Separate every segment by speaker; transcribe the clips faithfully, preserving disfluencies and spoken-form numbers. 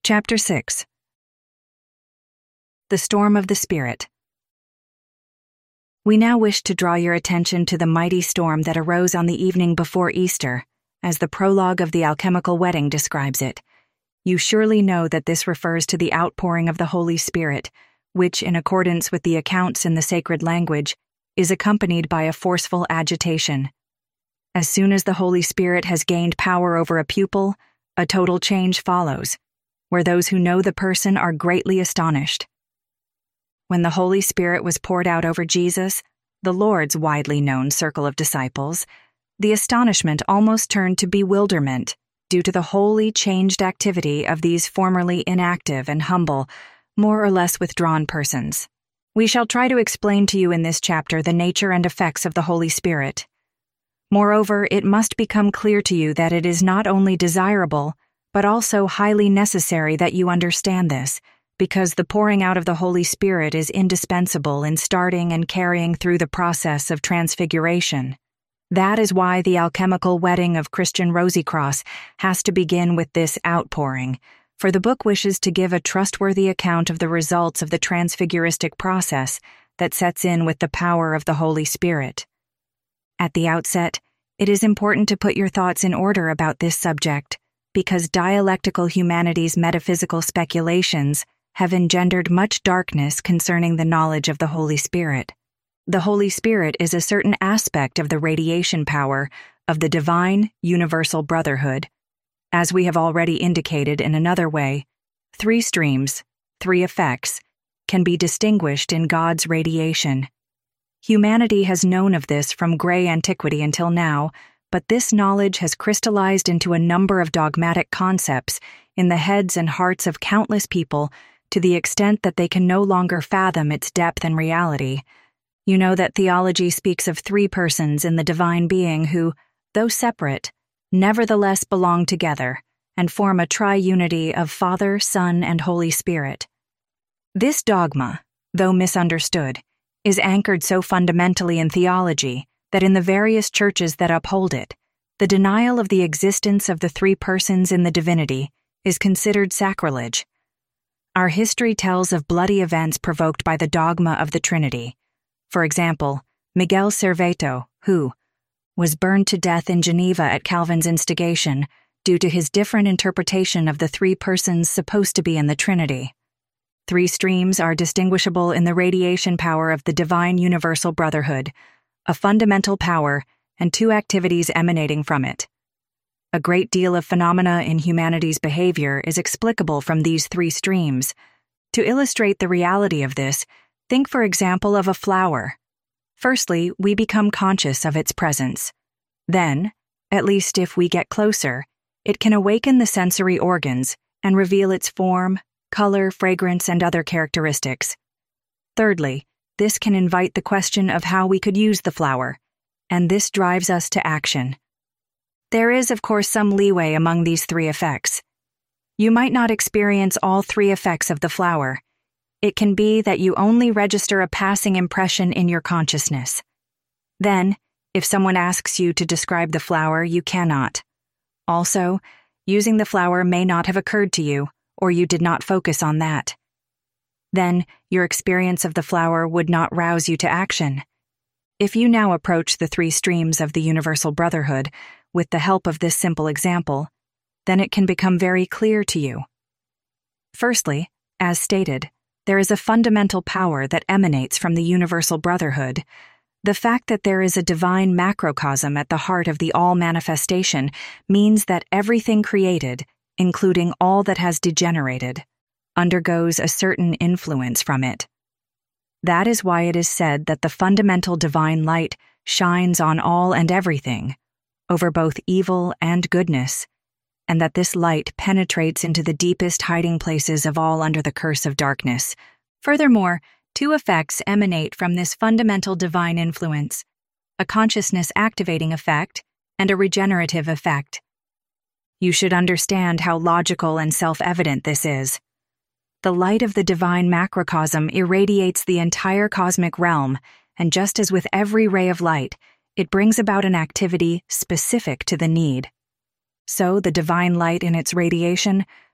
Speaker 1: Chapter six. The Storm of the Spirit. We now wish to draw your attention to the mighty storm that arose on the evening before Easter, as the prologue of the alchemical wedding describes it. You surely know that this refers to the outpouring of the Holy Spirit, which, in accordance with the accounts in the sacred language, is accompanied by a forceful agitation. As soon as the Holy Spirit has gained power over a pupil, a total change follows, where those who know the person are greatly astonished. When the Holy Spirit was poured out over Jesus, the Lord's widely known circle of disciples, the astonishment almost turned to bewilderment due to the wholly changed activity of these formerly inactive and humble, more or less withdrawn persons. We shall try to explain to you in this chapter the nature and effects of the Holy Spirit. Moreover, it must become clear to you that it is not only desirable, but also highly necessary that you understand this, because the pouring out of the Holy Spirit is indispensable in starting and carrying through the process of transfiguration. That is why the alchemical wedding of Christian Rosicross has to begin with this outpouring, for the book wishes to give a trustworthy account of the results of the transfiguristic process that sets in with the power of the Holy Spirit. At the outset, it is important to put your thoughts in order about this subject, because dialectical humanity's metaphysical speculations have engendered much darkness concerning the knowledge of the Holy Spirit. The Holy Spirit is a certain aspect of the radiation power of the divine universal brotherhood. As we have already indicated in another way, three streams, three effects, can be distinguished in God's radiation. Humanity has known of this from gray antiquity until now, but this knowledge has crystallized into a number of dogmatic concepts in the heads and hearts of countless people to the extent that they can no longer fathom its depth and reality. You know that theology speaks of three persons in the divine being who, though separate, nevertheless belong together and form a triunity of Father, Son, and Holy Spirit. This dogma, though misunderstood, is anchored so fundamentally in theology that in the various churches that uphold it, the denial of the existence of the three persons in the divinity is considered sacrilege. Our history tells of bloody events provoked by the dogma of the Trinity. For example, Miguel Serveto, who was burned to death in Geneva at Calvin's instigation due to his different interpretation of the three persons supposed to be in the Trinity. Three streams are distinguishable in the radiation power of the divine universal brotherhood, a fundamental power, and two activities emanating from it. A great deal of phenomena in humanity's behavior is explicable from these three streams. To illustrate the reality of this, think for example of a flower. Firstly, we become conscious of its presence. Then, at least if we get closer, it can awaken the sensory organs and reveal its form, color, fragrance, and other characteristics. Thirdly, this can invite the question of how we could use the flower, and this drives us to action. There is, of course, some leeway among these three effects. You might not experience all three effects of the flower. It can be that you only register a passing impression in your consciousness. Then, if someone asks you to describe the flower, you cannot. Also, using the flower may not have occurred to you, or you did not focus on that. Then, your experience of the flower would not rouse you to action. If you now approach the three streams of the universal brotherhood with the help of this simple example, then it can become very clear to you. Firstly, as stated, there is a fundamental power that emanates from the universal brotherhood. The fact that there is a divine macrocosm at the heart of the all-manifestation means that everything created, including all that has degenerated, undergoes a certain influence from it. That is why it is said that the fundamental divine light shines on all and everything, over both evil and goodness, and that this light penetrates into the deepest hiding places of all under the curse of darkness. Furthermore, two effects emanate from this fundamental divine influence, a consciousness-activating effect and a regenerative effect. You should understand how logical and self-evident this is. The light of the divine macrocosm irradiates the entire cosmic realm, and just as with every ray of light, it brings about an activity specific to the need. So the divine light in its radiation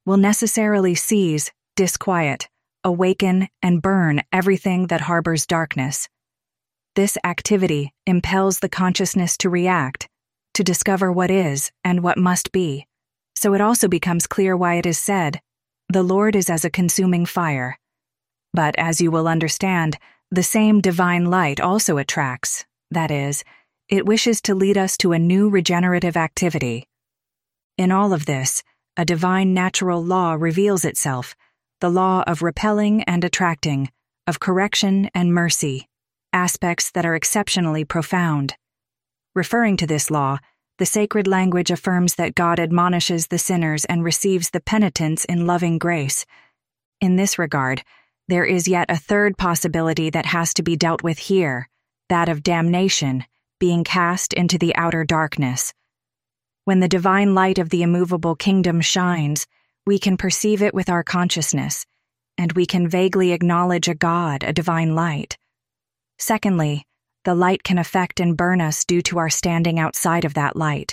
Speaker 1: will necessarily seize, disquiet, awaken, and burn everything that harbors darkness. This activity impels the consciousness to react, to discover what is and what must be. So it also becomes clear why it is said, "The Lord is as a consuming fire." But as you will understand, the same divine light also attracts, that is, it wishes to lead us to a new regenerative activity. In all of this, a divine natural law reveals itself, the law of repelling and attracting, of correction and mercy, aspects that are exceptionally profound. Referring to this law, the sacred language affirms that God admonishes the sinners and receives the penitents in loving grace. In this regard, there is yet a third possibility that has to be dealt with here, that of damnation, being cast into the outer darkness. When the divine light of the immovable kingdom shines, we can perceive it with our consciousness, and we can vaguely acknowledge a God, a divine light. Secondly, the light can affect and burn us due to our standing outside of that light.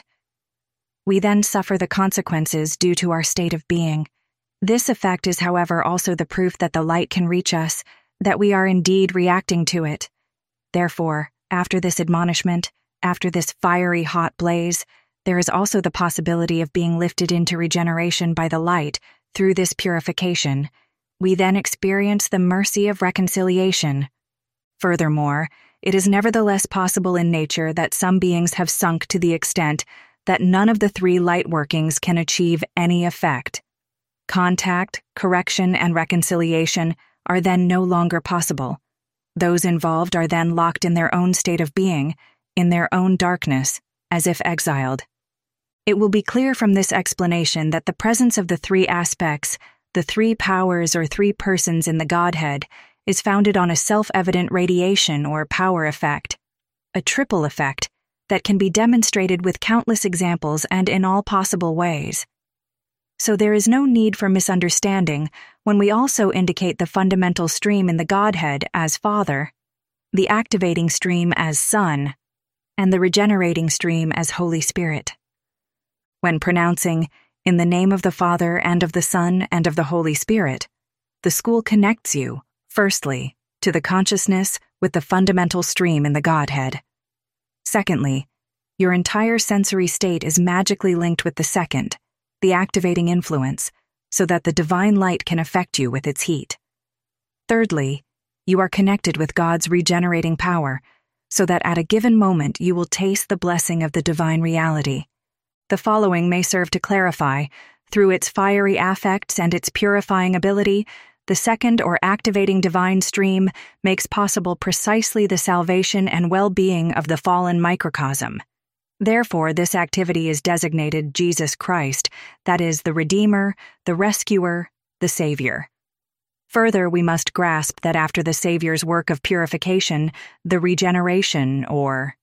Speaker 1: We then suffer the consequences due to our state of being. This effect is, however, also the proof that the light can reach us, that we are indeed reacting to it. Therefore, after this admonishment, after this fiery hot blaze, there is also the possibility of being lifted into regeneration by the light through this purification. We then experience the mercy of reconciliation. Furthermore, it is nevertheless possible in nature that some beings have sunk to the extent that none of the three light workings can achieve any effect. Contact, correction, and reconciliation are then no longer possible. Those involved are then locked in their own state of being, in their own darkness, as if exiled. It will be clear from this explanation that the presence of the three aspects, the three powers or three persons in the Godhead, is founded on a self-evident radiation or power effect, a triple effect that can be demonstrated with countless examples and in all possible ways. So there is no need for misunderstanding when we also indicate the fundamental stream in the Godhead as Father, the activating stream as Son, and the regenerating stream as Holy Spirit. When pronouncing, "In the name of the Father and of the Son and of the Holy Spirit," the school connects you, firstly, to the consciousness with the fundamental stream in the Godhead. Secondly, your entire sensory state is magically linked with the second, the activating influence, so that the divine light can affect you with its heat. Thirdly, you are connected with God's regenerating power, so that at a given moment you will taste the blessing of the divine reality. The following may serve to clarify, through its fiery affects and its purifying ability, the second or activating divine stream makes possible precisely the salvation and well-being of the fallen microcosm. Therefore, this activity is designated Jesus Christ, that is, the Redeemer, the Rescuer, the Savior. Further, we must grasp that after the Savior's work of purification, the regeneration, or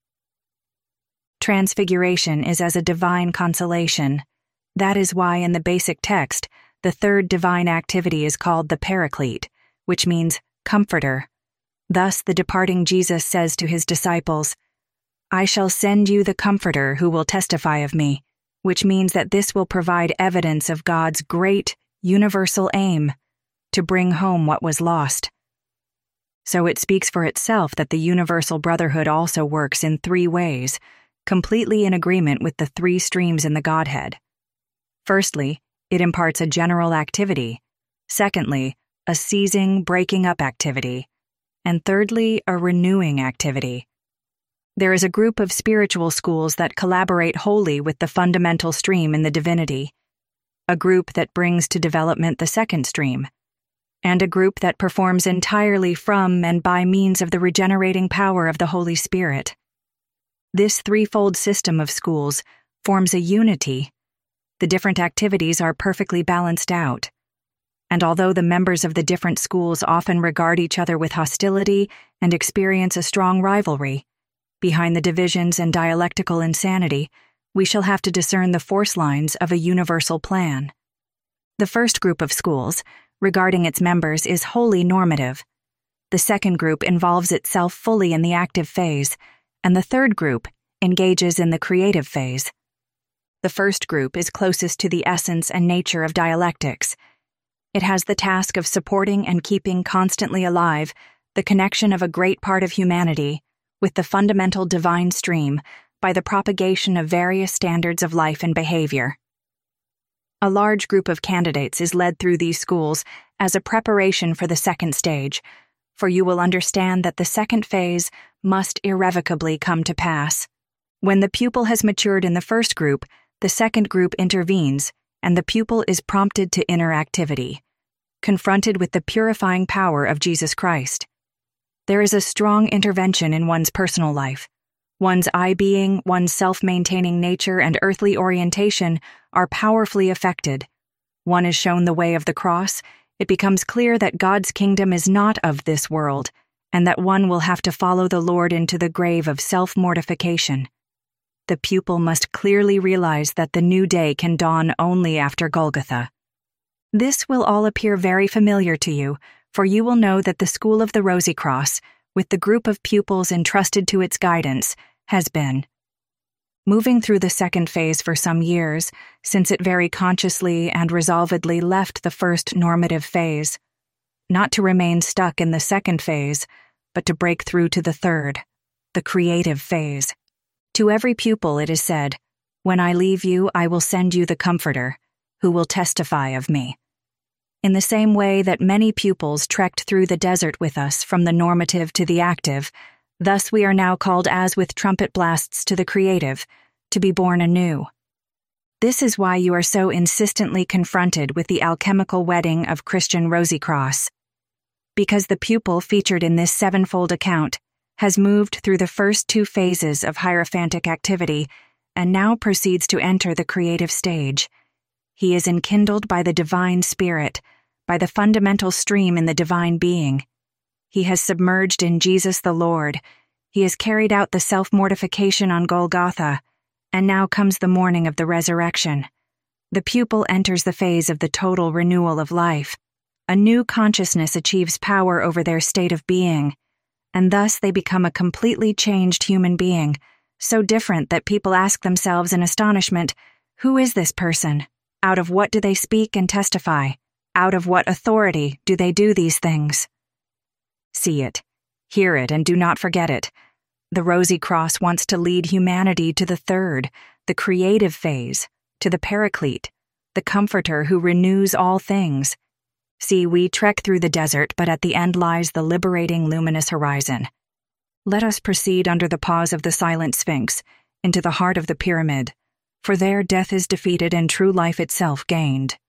Speaker 1: transfiguration, is as a divine consolation. That is why in the basic text, the third divine activity is called the Paraclete, which means Comforter. Thus the departing Jesus says to his disciples, "I shall send you the Comforter who will testify of me," which means that this will provide evidence of God's great, universal aim, to bring home what was lost. So it speaks for itself that the universal brotherhood also works in three ways, completely in agreement with the three streams in the Godhead. Firstly, it imparts a general activity. Secondly, a seizing, breaking up activity. And thirdly, a renewing activity. There is a group of spiritual schools that collaborate wholly with the fundamental stream in the divinity, a group that brings to development the second stream, and a group that performs entirely from and by means of the regenerating power of the Holy Spirit. This threefold system of schools forms a unity. The different activities are perfectly balanced out. And although the members of the different schools often regard each other with hostility and experience a strong rivalry, behind the divisions and dialectical insanity, we shall have to discern the force lines of a universal plan. The first group of schools, regarding its members, is wholly normative. The second group involves itself fully in the active phase, and the third group engages in the creative phase. The first group is closest to the essence and nature of dialectics. It has the task of supporting and keeping constantly alive the connection of a great part of humanity with the fundamental divine stream by the propagation of various standards of life and behavior. A large group of candidates is led through these schools as a preparation for the second stage, for you will understand that the second phase must irrevocably come to pass. When the pupil has matured in the first group, the second group intervenes, and the pupil is prompted to inner activity, confronted with the purifying power of Jesus Christ. There is a strong intervention in one's personal life. One's I-being, one's self-maintaining nature, and earthly orientation are powerfully affected. One is shown the way of the cross. It becomes clear that God's kingdom is not of this world, and that one will have to follow the Lord into the grave of self-mortification. The pupil must clearly realize that the new day can dawn only after Golgotha. This will all appear very familiar to you, for you will know that the School of the Rosy Cross, with the group of pupils entrusted to its guidance, has been moving through the second phase for some years, since it very consciously and resolvedly left the first normative phase, not to remain stuck in the second phase, but to break through to the third, the creative phase. To every pupil it is said, "When I leave you, I will send you the Comforter, who will testify of me." In the same way that many pupils trekked through the desert with us from the normative to the active, thus we are now called as with trumpet blasts to the creative, to be born anew. This is why you are so insistently confronted with the alchemical wedding of Christian Rosy Cross. Because the pupil featured in this sevenfold account has moved through the first two phases of hierophantic activity and now proceeds to enter the creative stage. He is enkindled by the divine spirit, by the fundamental stream in the divine being. He has submerged in Jesus the Lord. He has carried out the self-mortification on Golgotha, and now comes the morning of the resurrection. The pupil enters the phase of the total renewal of life. A new consciousness achieves power over their state of being, and thus they become a completely changed human being, so different that people ask themselves in astonishment, who is this person? Out of what do they speak and testify? Out of what authority do they do these things? See it, hear it, and do not forget it. The Rosy Cross wants to lead humanity to the third, the creative phase, to the Paraclete, the Comforter who renews all things. See, we trek through the desert, but at the end lies the liberating luminous horizon. Let us proceed under the pause of the silent Sphinx, into the heart of the pyramid, for there death is defeated and true life itself gained.